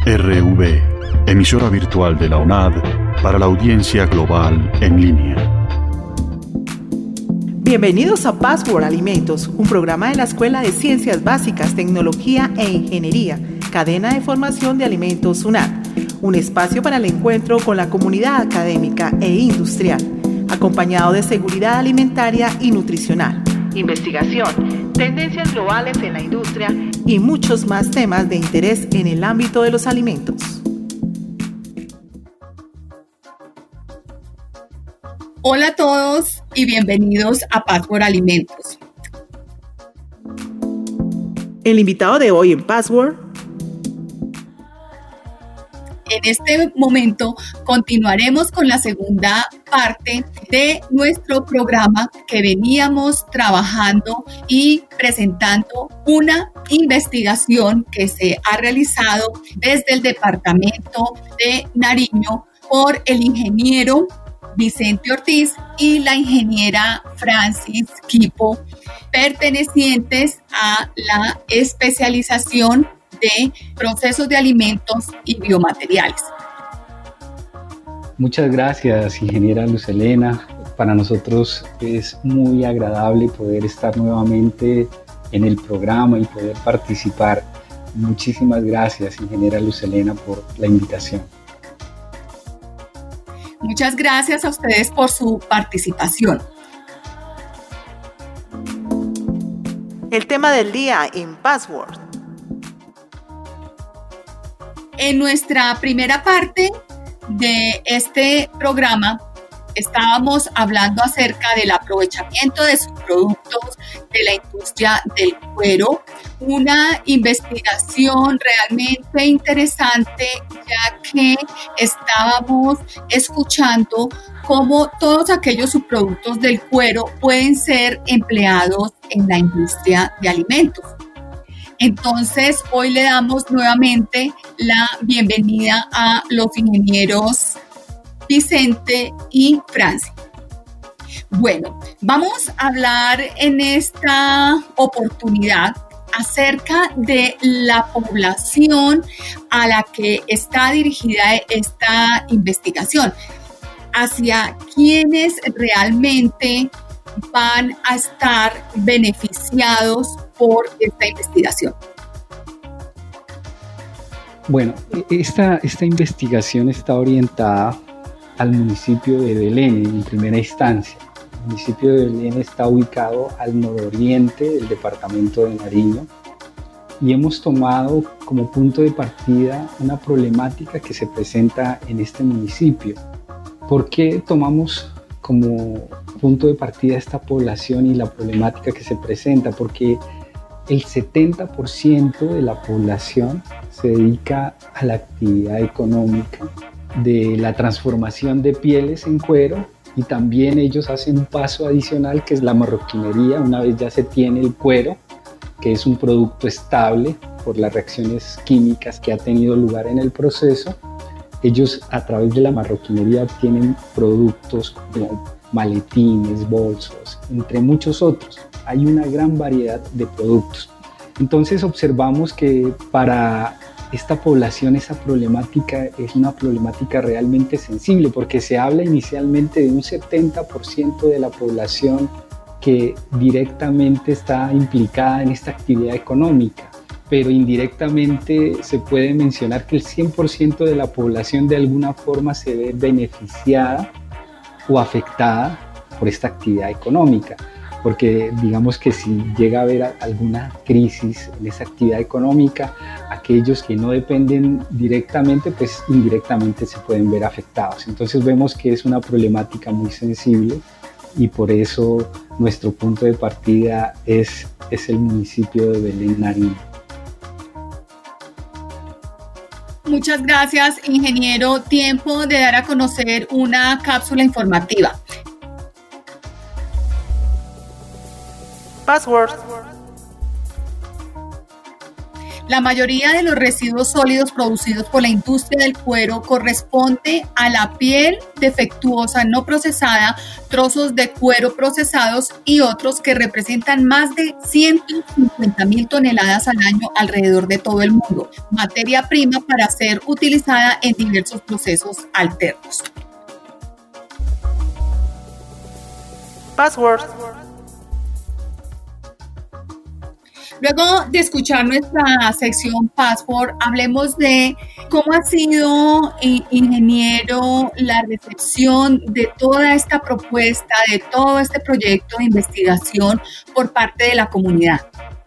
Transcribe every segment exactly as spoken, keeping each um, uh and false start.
R V, emisora virtual de la UNAD para la audiencia global en línea. Bienvenidos a Password Alimentos, un programa de la Escuela de Ciencias Básicas, Tecnología e Ingeniería, cadena de formación de alimentos UNAD, un espacio para el encuentro con la comunidad académica e industrial, acompañado de seguridad alimentaria y nutricional, investigación, tendencias globales en la industria y muchos más temas de interés en el ámbito de los alimentos. Hola a todos y bienvenidos a Password Alimentos. El invitado de hoy en Password. En este momento continuaremos con la segunda parte de nuestro programa que veníamos trabajando y presentando una investigación que se ha realizado desde el departamento de Nariño por el ingeniero Vicente Ortiz y la ingeniera Francis Quipo, pertenecientes a la especialización de procesos de alimentos y biomateriales. Muchas gracias, ingeniera Luz Helena. Para nosotros es muy agradable poder estar nuevamente en el programa y poder participar. Muchísimas gracias, ingeniera Luz Helena, por la invitación. Muchas gracias a ustedes por su participación. El tema del día en Password. En nuestra primera parte de este programa estábamos hablando acerca del aprovechamiento de sus productos de la industria del cuero, una investigación realmente interesante, ya que estábamos escuchando cómo todos aquellos subproductos del cuero pueden ser empleados en la industria de alimentos. Entonces, hoy le damos nuevamente la bienvenida a los ingenieros Vicente y Francis. Bueno, vamos a hablar en esta oportunidad acerca de la población a la que está dirigida esta investigación, hacia quienes realmente van a estar beneficiados por esta investigación. Bueno, esta, esta investigación está orientada al municipio de Belén en primera instancia. El municipio de Belén está ubicado al nororiente del departamento de Nariño y hemos tomado como punto de partida una problemática que se presenta en este municipio. ¿Por qué tomamos como punto de partida esta población y la problemática que se presenta? Porque el setenta por ciento de la población se dedica a la actividad económica de la transformación de pieles en cuero, y también ellos hacen un paso adicional que es la marroquinería. Una vez ya se tiene el cuero, que es un producto estable por las reacciones químicas que ha tenido lugar en el proceso, ellos a través de la marroquinería obtienen productos como maletines, bolsos, entre muchos otros. Hay una gran variedad de productos. Entonces observamos que para esta población esa problemática es una problemática realmente sensible, porque se habla inicialmente de un setenta por ciento de la población que directamente está implicada en esta actividad económica, pero indirectamente se puede mencionar que el cien por ciento de la población de alguna forma se ve beneficiada o afectada por esta actividad económica, porque digamos que si llega a haber alguna crisis en esa actividad económica, aquellos que no dependen directamente, pues indirectamente se pueden ver afectados. Entonces vemos que es una problemática muy sensible y por eso nuestro punto de partida es, es el municipio de Belén, Nariño. Muchas gracias, ingeniero. Tiempo de dar a conocer una cápsula informativa. Password. La mayoría de los residuos sólidos producidos por la industria del cuero corresponde a la piel defectuosa no procesada, trozos de cuero procesados y otros que representan más de ciento cincuenta mil toneladas al año alrededor de todo el mundo, materia prima para ser utilizada en diversos procesos alternos. Password. Luego de escuchar nuestra sección Password, hablemos de cómo ha sido, ingeniero, la recepción de toda esta propuesta, de todo este proyecto de investigación por parte de la comunidad.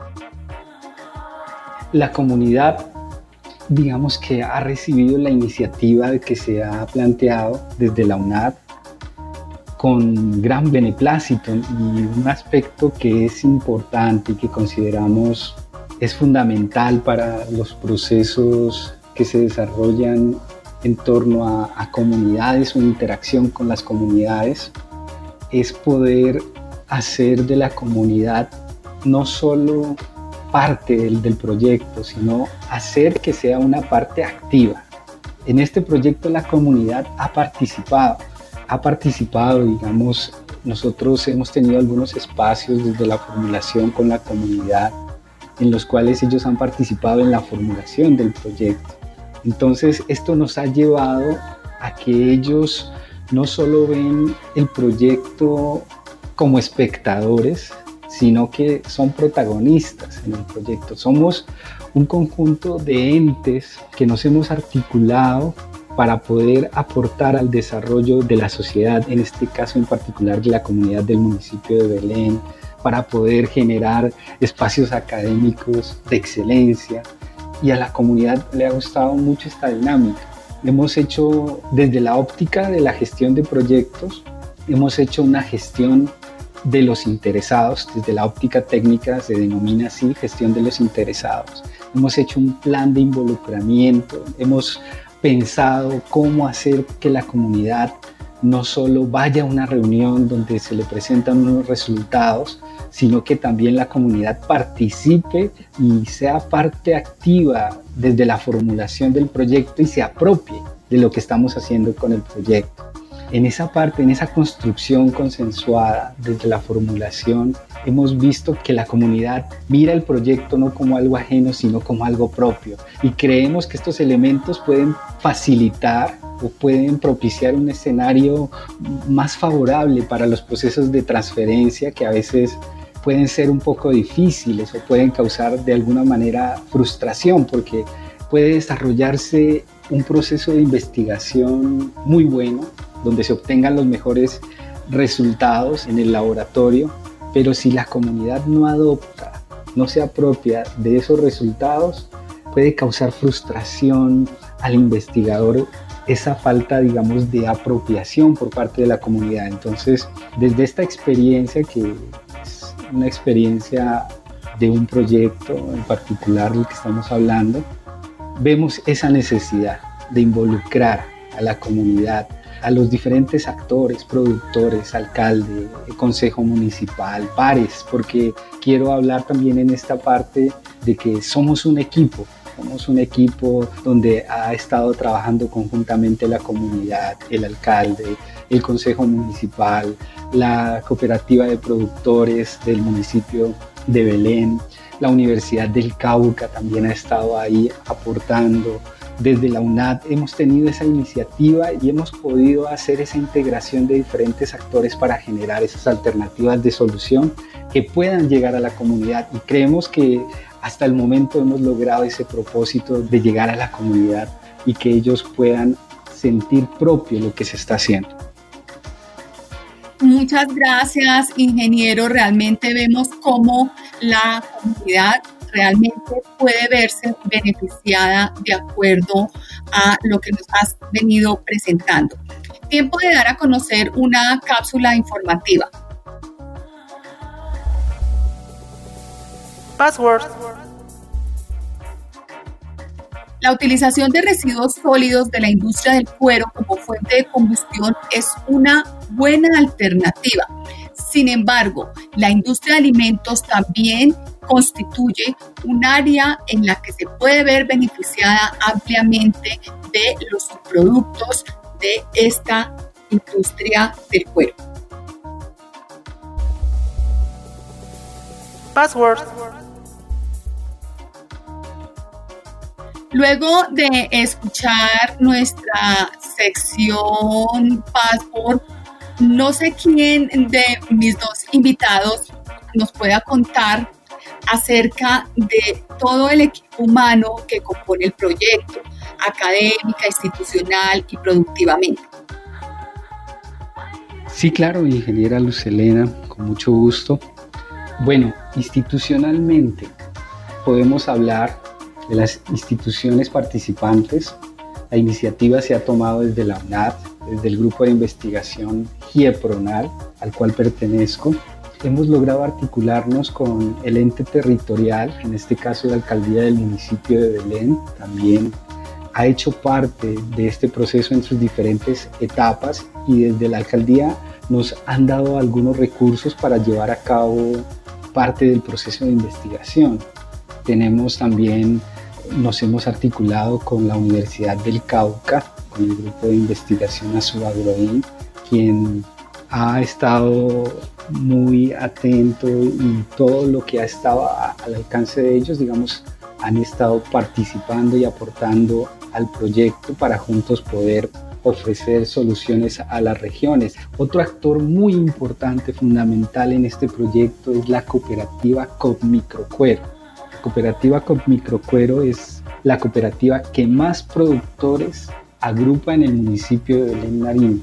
La comunidad, digamos que ha recibido la iniciativa que se ha planteado desde la UNAD con gran beneplácito, y un aspecto que es importante y que consideramos es fundamental para los procesos que se desarrollan en torno a, a comunidades o interacción con las comunidades, es poder hacer de la comunidad no solo parte del, del proyecto, sino hacer que sea una parte activa. En este proyecto la comunidad ha participado. ha participado, digamos, nosotros hemos tenido algunos espacios desde la formulación con la comunidad en los cuales ellos han participado en la formulación del proyecto. Entonces, esto nos ha llevado a que ellos no solo ven el proyecto como espectadores, sino que son protagonistas en el proyecto. Somos un conjunto de entes que nos hemos articulado para poder aportar al desarrollo de la sociedad, en este caso en particular de la comunidad del municipio de Belén, para poder generar espacios académicos de excelencia, y a la comunidad le ha gustado mucho esta dinámica. Hemos hecho, desde la óptica de la gestión de proyectos, hemos hecho una gestión de los interesados, desde la óptica técnica se denomina así, gestión de los interesados. Hemos hecho un plan de involucramiento, hemos pensado cómo hacer que la comunidad no solo vaya a una reunión donde se le presentan unos resultados, sino que también la comunidad participe y sea parte activa desde la formulación del proyecto y se apropie de lo que estamos haciendo con el proyecto. En esa parte, en esa construcción consensuada desde la formulación, hemos visto que la comunidad mira el proyecto no como algo ajeno, sino como algo propio. Y creemos que estos elementos pueden facilitar o pueden propiciar un escenario más favorable para los procesos de transferencia que a veces pueden ser un poco difíciles o pueden causar de alguna manera frustración, porque puede desarrollarse un proceso de investigación muy bueno, donde se obtengan los mejores resultados en el laboratorio, pero si la comunidad no adopta, no se apropia de esos resultados, puede causar frustración al investigador, esa falta, digamos, de apropiación por parte de la comunidad. Entonces, desde esta experiencia, que es una experiencia de un proyecto en particular del que estamos hablando, vemos esa necesidad de involucrar a la comunidad, a los diferentes actores, productores, alcalde, consejo municipal, pares, porque quiero hablar también en esta parte de que somos un equipo, somos un equipo donde ha estado trabajando conjuntamente la comunidad, el alcalde, el consejo municipal, la cooperativa de productores del municipio de Belén, la Universidad del Cauca también ha estado ahí aportando. Desde la UNAD hemos tenido esa iniciativa y hemos podido hacer esa integración de diferentes actores para generar esas alternativas de solución que puedan llegar a la comunidad, y creemos que hasta el momento hemos logrado ese propósito de llegar a la comunidad y que ellos puedan sentir propio lo que se está haciendo. Muchas gracias, ingeniero. Realmente vemos cómo la comunidad realmente puede verse beneficiada de acuerdo a lo que nos has venido presentando. Tiempo de dar a conocer una cápsula informativa. Password. La utilización de residuos sólidos de la industria del cuero como fuente de combustión es una buena alternativa. Sin embargo, la industria de alimentos también constituye un área en la que se puede ver beneficiada ampliamente de los subproductos de esta industria del cuero. Password. Luego de escuchar nuestra sección Password, no sé quién de mis dos invitados nos pueda contar acerca de todo el equipo humano que compone el proyecto, académica, institucional y productivamente. Sí, claro, ingeniera Luz Helena, con mucho gusto. Bueno, institucionalmente podemos hablar de las instituciones participantes. La iniciativa se ha tomado desde la UNAD, desde el grupo de investigación GIEPRONAL, al cual pertenezco. Hemos logrado articularnos con el ente territorial, en este caso la alcaldía del municipio de Belén, también ha hecho parte de este proceso en sus diferentes etapas y desde la alcaldía nos han dado algunos recursos para llevar a cabo parte del proceso de investigación. Tenemos también, nos hemos articulado con la Universidad del Cauca, con el grupo de investigación Azuagroin, quien ha estado muy atento y todo lo que ha estado al alcance de ellos, digamos, han estado participando y aportando al proyecto para juntos poder ofrecer soluciones a las regiones. Otro actor muy importante, fundamental en este proyecto es la cooperativa Copmicrocuero. La cooperativa Copmicrocuero es la cooperativa que más productores agrupa en el municipio de Belén Nariño.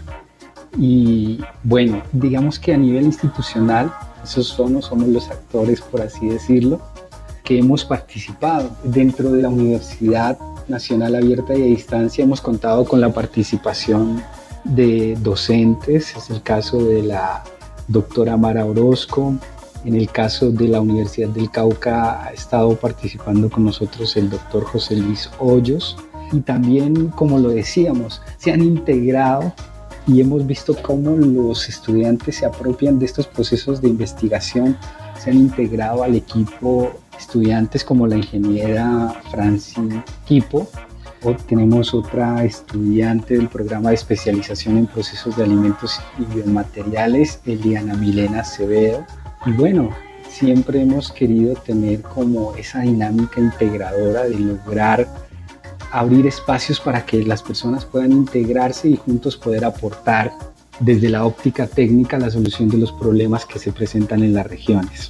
Y bueno, digamos que a nivel institucional, esos somos, somos los actores, por así decirlo, que hemos participado. Dentro de la Universidad Nacional Abierta y a Distancia hemos contado con la participación de docentes, es el caso de la doctora Mara Orozco. En el caso de la Universidad del Cauca ha estado participando con nosotros el doctor José Luis Hoyos. Y también, como lo decíamos, se han integrado y hemos visto cómo los estudiantes se apropian de estos procesos de investigación, se han integrado al equipo estudiantes como la ingeniera Franci Quipo, o tenemos otra estudiante del programa de especialización en procesos de alimentos y biomateriales, Eliana Milena Acevedo. Y bueno, siempre hemos querido tener como esa dinámica integradora de lograr abrir espacios para que las personas puedan integrarse y juntos poder aportar desde la óptica técnica la solución de los problemas que se presentan en las regiones.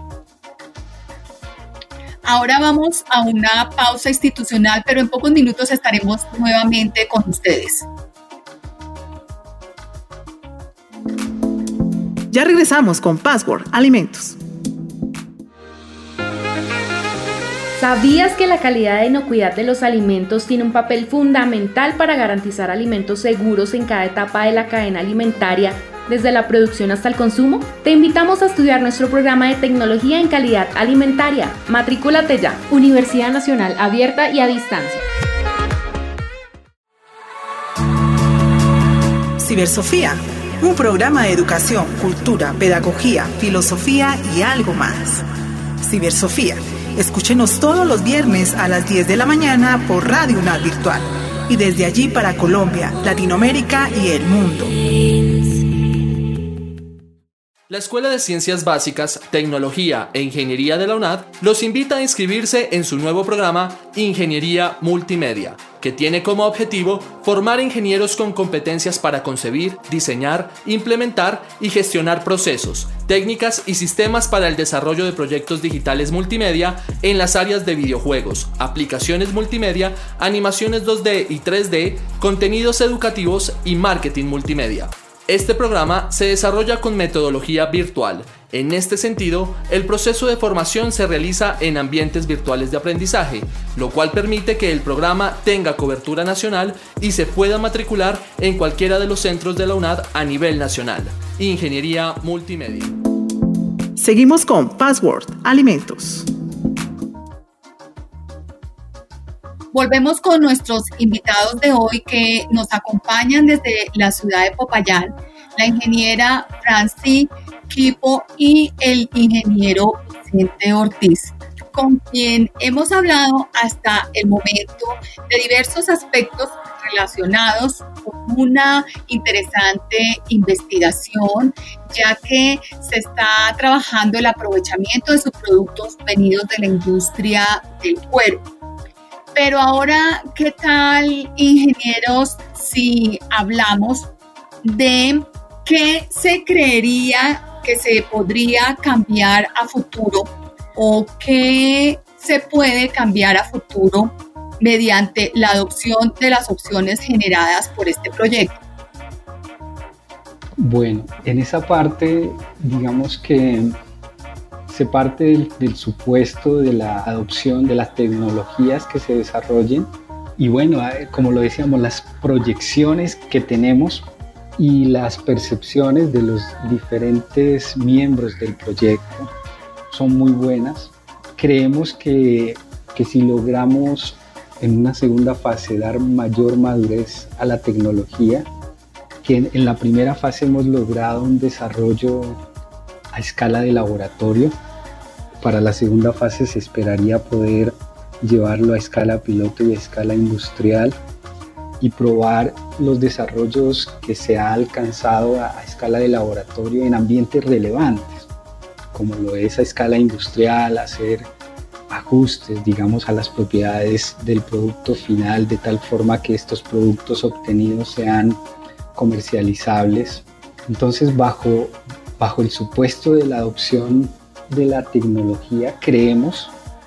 Ahora vamos a una pausa institucional, pero en pocos minutos estaremos nuevamente con ustedes. Ya regresamos con Password Alimentos. ¿Sabías que la calidad e inocuidad de los alimentos tiene un papel fundamental para garantizar alimentos seguros en cada etapa de la cadena alimentaria, desde la producción hasta el consumo? Te invitamos a estudiar nuestro programa de Tecnología en Calidad Alimentaria. Matricúlate ya. Universidad Nacional Abierta y a Distancia. Cibersofía, un programa de educación, cultura, pedagogía, filosofía y algo más. Cibersofía. Escúchenos todos los viernes a las diez de la mañana por Radio UNAD Virtual y desde allí para Colombia, Latinoamérica y el mundo. La Escuela de Ciencias Básicas, Tecnología e Ingeniería de la UNAD los invita a inscribirse en su nuevo programa Ingeniería Multimedia, que tiene como objetivo formar ingenieros con competencias para concebir, diseñar, implementar y gestionar procesos, técnicas y sistemas para el desarrollo de proyectos digitales multimedia en las áreas de videojuegos, aplicaciones multimedia, animaciones dos D y tres D, contenidos educativos y marketing multimedia. Este programa se desarrolla con metodología virtual. En este sentido, el proceso de formación se realiza en ambientes virtuales de aprendizaje, lo cual permite que el programa tenga cobertura nacional y se pueda matricular en cualquiera de los centros de la UNAD a nivel nacional. Ingeniería Multimedia. Seguimos con Password Alimentos. Volvemos con nuestros invitados de hoy que nos acompañan desde la ciudad de Popayán, la ingeniera Franci Quipo y el ingeniero Vicente Ortiz, con quien hemos hablado hasta el momento de diversos aspectos relacionados con una interesante investigación, ya que se está trabajando el aprovechamiento de sus productos venidos de la industria del cuero. Pero ahora, ¿qué tal, ingenieros, si hablamos de qué se creería que se podría cambiar a futuro o qué se puede cambiar a futuro mediante la adopción de las opciones generadas por este proyecto? Bueno, en esa parte, digamos que se parte del, del supuesto de la adopción de las tecnologías que se desarrollen y bueno, como lo decíamos, las proyecciones que tenemos y las percepciones de los diferentes miembros del proyecto son muy buenas. Creemos que, que si logramos en una segunda fase dar mayor madurez a la tecnología, que en, en la primera fase hemos logrado un desarrollo a escala de laboratorio. Para la segunda fase se esperaría poder llevarlo a escala piloto y a escala industrial y probar los desarrollos que se ha alcanzado a, a escala de laboratorio en ambientes relevantes, como lo es a escala industrial, hacer ajustes, digamos, a las propiedades del producto final de tal forma que estos productos obtenidos sean comercializables. Entonces, bajo, bajo el supuesto de la adopción de la tecnología, creemos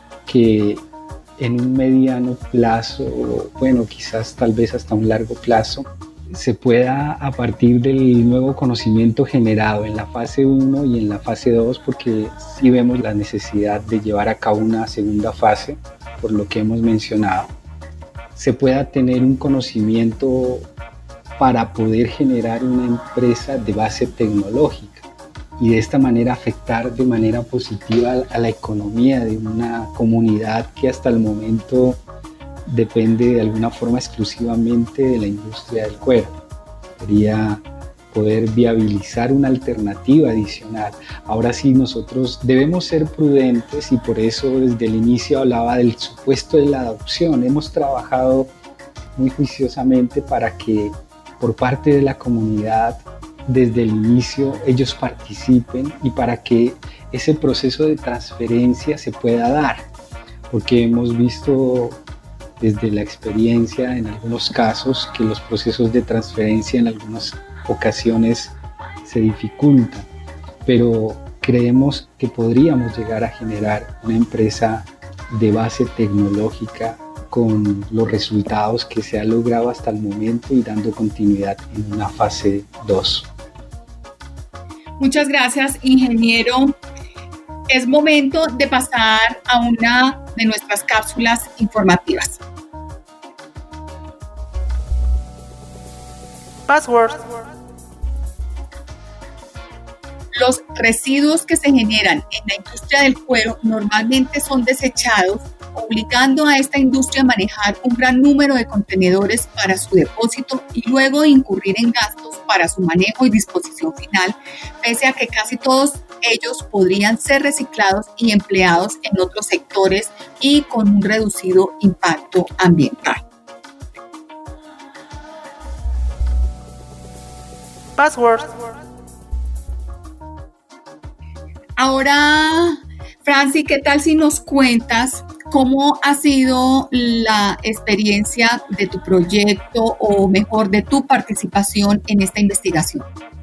que en un mediano plazo, o bueno, quizás tal vez hasta un largo plazo, se pueda, a partir del nuevo conocimiento generado en la fase uno y en la fase dos, porque sí vemos la necesidad de llevar a cabo una segunda fase, por lo que hemos mencionado, se pueda tener un conocimiento para poder generar una empresa de base tecnológica y de esta manera afectar de manera positiva a la economía de una comunidad que hasta el momento depende de alguna forma exclusivamente de la industria del cuero. Sería poder viabilizar una alternativa adicional. Ahora sí, nosotros debemos ser prudentes y por eso desde el inicio hablaba del supuesto de la adopción. Hemos trabajado muy juiciosamente para que por parte de la comunidad desde el inicio ellos participen y para que ese proceso de transferencia se pueda dar, porque hemos visto desde la experiencia en algunos casos que los procesos de transferencia en algunas ocasiones se dificultan, pero creemos que podríamos llegar a generar una empresa de base tecnológica con los resultados que se ha logrado hasta el momento y dando continuidad en una fase dos. Muchas gracias, ingeniero. Es momento de pasar a una de nuestras cápsulas informativas. Password. Los residuos que se generan en la industria del cuero normalmente son desechados, obligando a esta industria a manejar un gran número de contenedores para su depósito y luego incurrir en gastos para su manejo y disposición final, pese a que casi todos ellos podrían ser reciclados y empleados en otros sectores y con un reducido impacto ambiental. Password. Ahora, Franci, ¿qué tal si nos cuentas cómo ha sido la experiencia de tu proyecto o mejor de tu participación en esta investigación?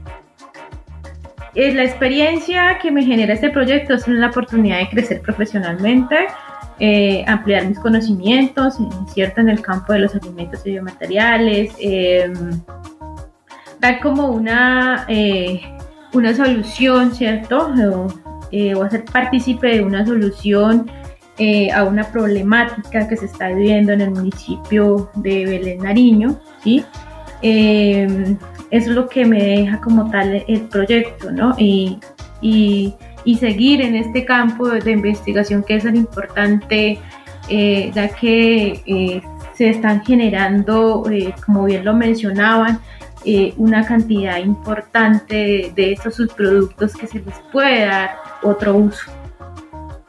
La experiencia que me genera este proyecto es una oportunidad de crecer profesionalmente, eh, ampliar mis conocimientos, ¿cierto?, en el campo de los alimentos y biomateriales, eh, dar como una, eh, una solución, ¿cierto?, o, eh, o hacer partícipe de una solución eh, a una problemática que se está viviendo en el municipio de Belén Nariño, ¿sí? Eh, eso es lo que me deja como tal el proyecto, ¿no? Y, y, y seguir en este campo de investigación que es tan importante, eh, ya que eh, se están generando, eh, como bien lo mencionaban, eh, una cantidad importante de, de estos subproductos que se les puede dar otro uso.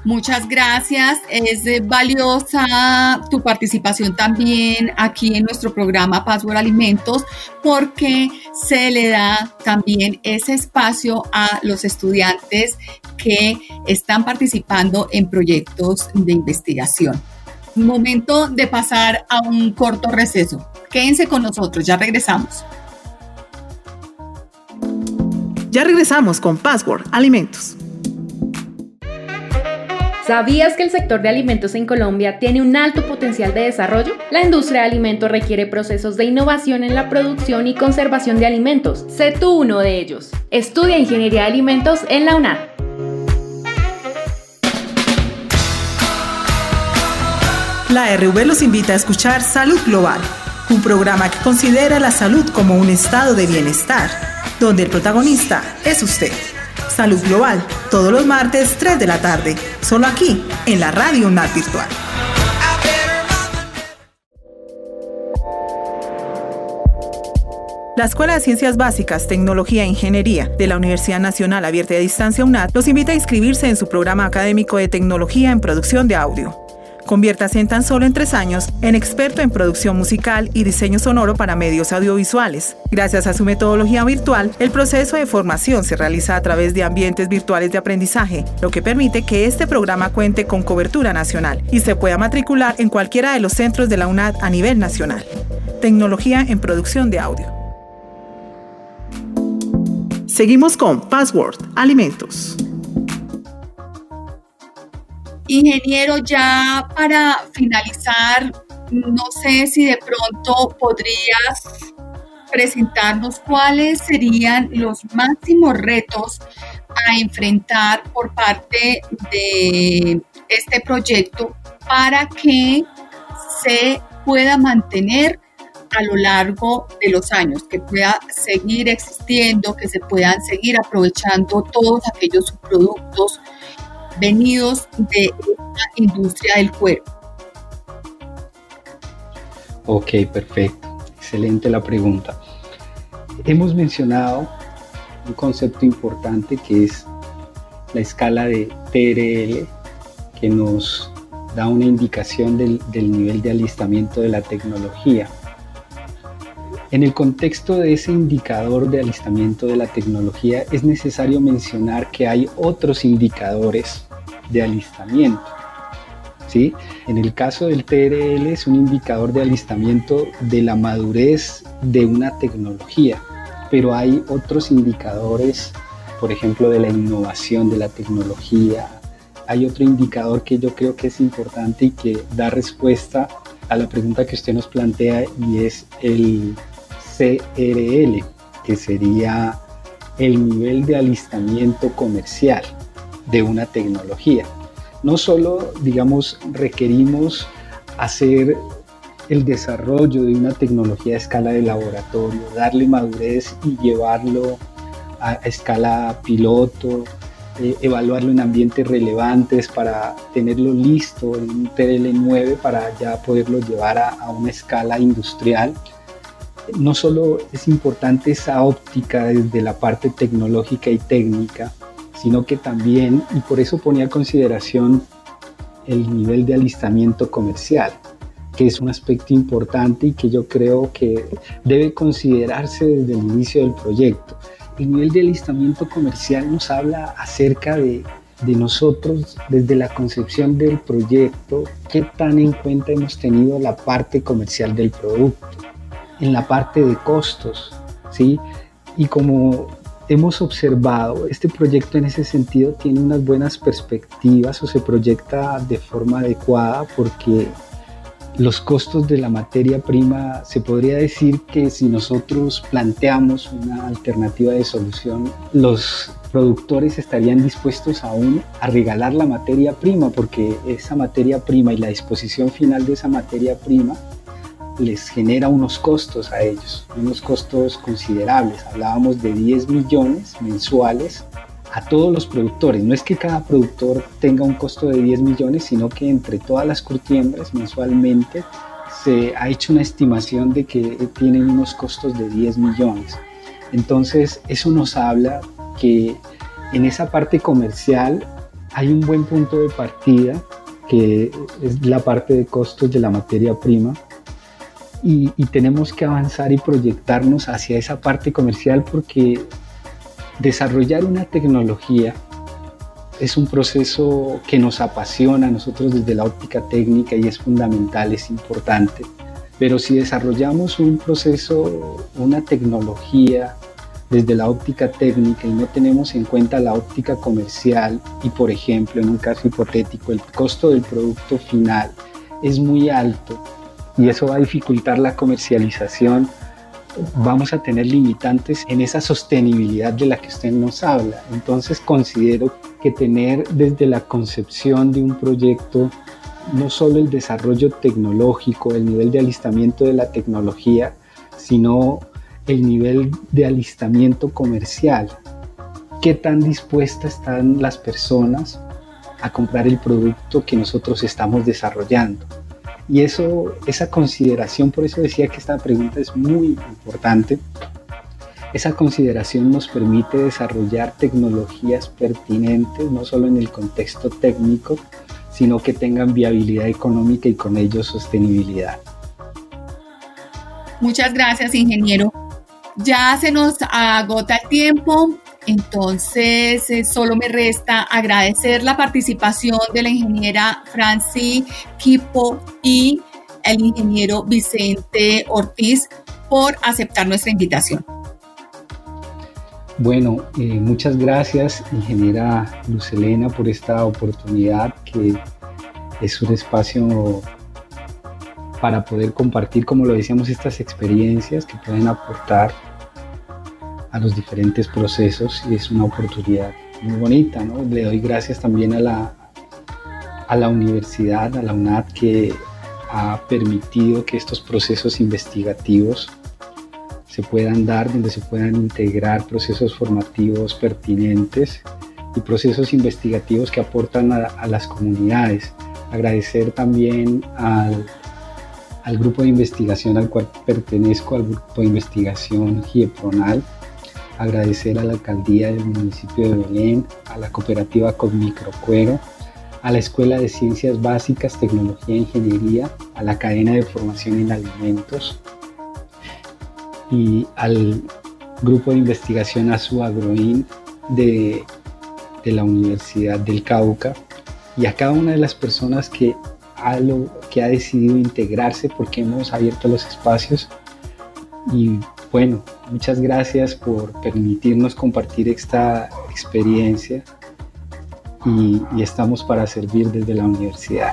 Muchas gracias, es valiosa tu participación también aquí en nuestro programa Password Alimentos porque se le da también ese espacio a los estudiantes que están participando en proyectos de investigación. Momento de pasar a un corto receso. Quédense con nosotros, ya regresamos. Ya regresamos con Password Alimentos. ¿Sabías que el sector de alimentos en Colombia tiene un alto potencial de desarrollo? La industria de alimentos requiere procesos de innovación en la producción y conservación de alimentos. Sé tú uno de ellos. Estudia Ingeniería de Alimentos en la UNAD. La R V los invita a escuchar Salud Global, un programa que considera la salud como un estado de bienestar, donde el protagonista es usted. Salud Global, todos los martes, tres de la tarde, solo aquí, en la Radio UNAD Virtual. La Escuela de Ciencias Básicas, Tecnología e Ingeniería de la Universidad Nacional Abierta y a Distancia UNAD los invita a inscribirse en su programa académico de Tecnología en Producción de Audio. Conviértase en tan solo en tres años en experto en producción musical y diseño sonoro para medios audiovisuales. Gracias a su metodología virtual, el proceso de formación se realiza a través de ambientes virtuales de aprendizaje, lo que permite que este programa cuente con cobertura nacional y se pueda matricular en cualquiera de los centros de la UNAD a nivel nacional. Tecnología en producción de audio. Seguimos con Password Alimentos. Ingeniero, ya para finalizar, no sé si de pronto podrías presentarnos cuáles serían los máximos retos a enfrentar por parte de este proyecto para que se pueda mantener a lo largo de los años, que pueda seguir existiendo, que se puedan seguir aprovechando todos aquellos productos venidos de la industria del cuero. Ok, perfecto. Excelente la pregunta. Hemos mencionado un concepto importante que es la escala de T R L, que nos da una indicación del, del nivel de alistamiento de la tecnología. En el contexto de ese indicador de alistamiento de la tecnología es necesario mencionar que hay otros indicadores de alistamiento, ¿sí? En el caso del T R L es un indicador de alistamiento de la madurez de una tecnología, pero hay otros indicadores, por ejemplo, de la innovación de la tecnología. Hay otro indicador que yo creo que es importante y que da respuesta a la pregunta que usted nos plantea y es el C R L, que sería el nivel de alistamiento comercial de una tecnología. No solo, digamos, requerimos hacer el desarrollo de una tecnología a escala de laboratorio, darle madurez y llevarlo a escala piloto, eh, evaluarlo en ambientes relevantes para tenerlo listo en un T R L nueve para ya poderlo llevar a, a una escala industrial. No solo es importante esa óptica desde la parte tecnológica y técnica, sino que también, y por eso ponía a consideración el nivel de alistamiento comercial, que es un aspecto importante y que yo creo que debe considerarse desde el inicio del proyecto. El nivel de alistamiento comercial nos habla acerca de, de nosotros desde la concepción del proyecto, qué tan en cuenta hemos tenido la parte comercial del producto, en la parte de costos, ¿sí? Y como hemos observado, este proyecto en ese sentido tiene unas buenas perspectivas o se proyecta de forma adecuada porque los costos de la materia prima, se podría decir que si nosotros planteamos una alternativa de solución, los productores estarían dispuestos aún a regalar la materia prima porque esa materia prima y la disposición final de esa materia prima les genera unos costos a ellos, unos costos considerables. Hablábamos de diez millones mensuales a todos los productores. No es que cada productor tenga un costo de diez millones, sino que entre todas las curtiembres mensualmente se ha hecho una estimación de que tienen unos costos de diez millones. Entonces, eso nos habla que en esa parte comercial hay un buen punto de partida, que es la parte de costos de la materia prima, y, y tenemos que avanzar y proyectarnos hacia esa parte comercial, porque desarrollar una tecnología es un proceso que nos apasiona a nosotros desde la óptica técnica y es fundamental, es importante. Pero si desarrollamos un proceso, una tecnología desde la óptica técnica y no tenemos en cuenta la óptica comercial y, por ejemplo, en un caso hipotético, el costo del producto final es muy alto y eso va a dificultar la comercialización, vamos a tener limitantes en esa sostenibilidad de la que usted nos habla. Entonces considero que tener desde la concepción de un proyecto no solo el desarrollo tecnológico, el nivel de alistamiento de la tecnología, sino el nivel de alistamiento comercial. ¿Qué tan dispuestas están las personas a comprar el producto que nosotros estamos desarrollando? Y eso, esa consideración, por eso decía que esta pregunta es muy importante, esa consideración nos permite desarrollar tecnologías pertinentes, no solo en el contexto técnico, sino que tengan viabilidad económica y con ello sostenibilidad. Muchas gracias, ingeniero. Ya se nos agota el tiempo, entonces eh, solo me resta agradecer la participación de la ingeniera Franci Quipo y el ingeniero Vicente Ortiz por aceptar nuestra invitación. Bueno, eh, muchas gracias, ingeniera Luz Helena, por esta oportunidad, que es un espacio para poder compartir, como lo decíamos, estas experiencias que pueden aportar a los diferentes procesos, y es una oportunidad muy bonita, ¿no? Le doy gracias también a la, a la universidad, a la UNAD, que ha permitido que estos procesos investigativos se puedan dar, donde se puedan integrar procesos formativos pertinentes y procesos investigativos que aportan a, a las comunidades. Agradecer también al, al grupo de investigación al cual pertenezco, al grupo de investigación GIEPRONAL. Agradecer a la alcaldía del municipio de Belén, a la cooperativa Conmicrocuero, a la Escuela de Ciencias Básicas, Tecnología e Ingeniería, a la cadena de formación en alimentos y al grupo de investigación ASUAGROIN de, de la Universidad del Cauca, y a cada una de las personas que ha, lo, que ha decidido integrarse, porque hemos abierto los espacios. Y bueno, muchas gracias por permitirnos compartir esta experiencia y, y estamos para servir desde la universidad.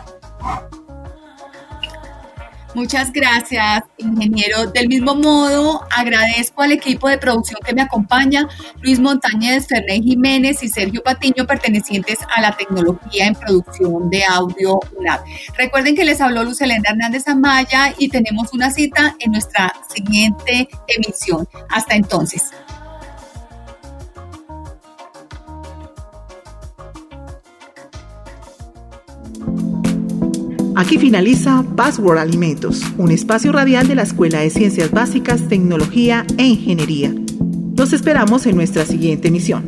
Muchas gracias, ingeniero. Del mismo modo, agradezco al equipo de producción que me acompaña, Luis Montañez, Fernén Jiménez y Sergio Patiño, pertenecientes a la tecnología en producción de audio UNAD. Recuerden que les habló Luz Helena Hernández Amaya y tenemos una cita en nuestra siguiente emisión. Hasta entonces. Aquí finaliza Password Alimentos, un espacio radial de la Escuela de Ciencias Básicas, Tecnología e Ingeniería. Los esperamos en nuestra siguiente emisión.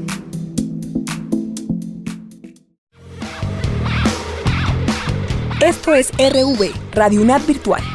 Esto es R V, Radio UNAD Virtual.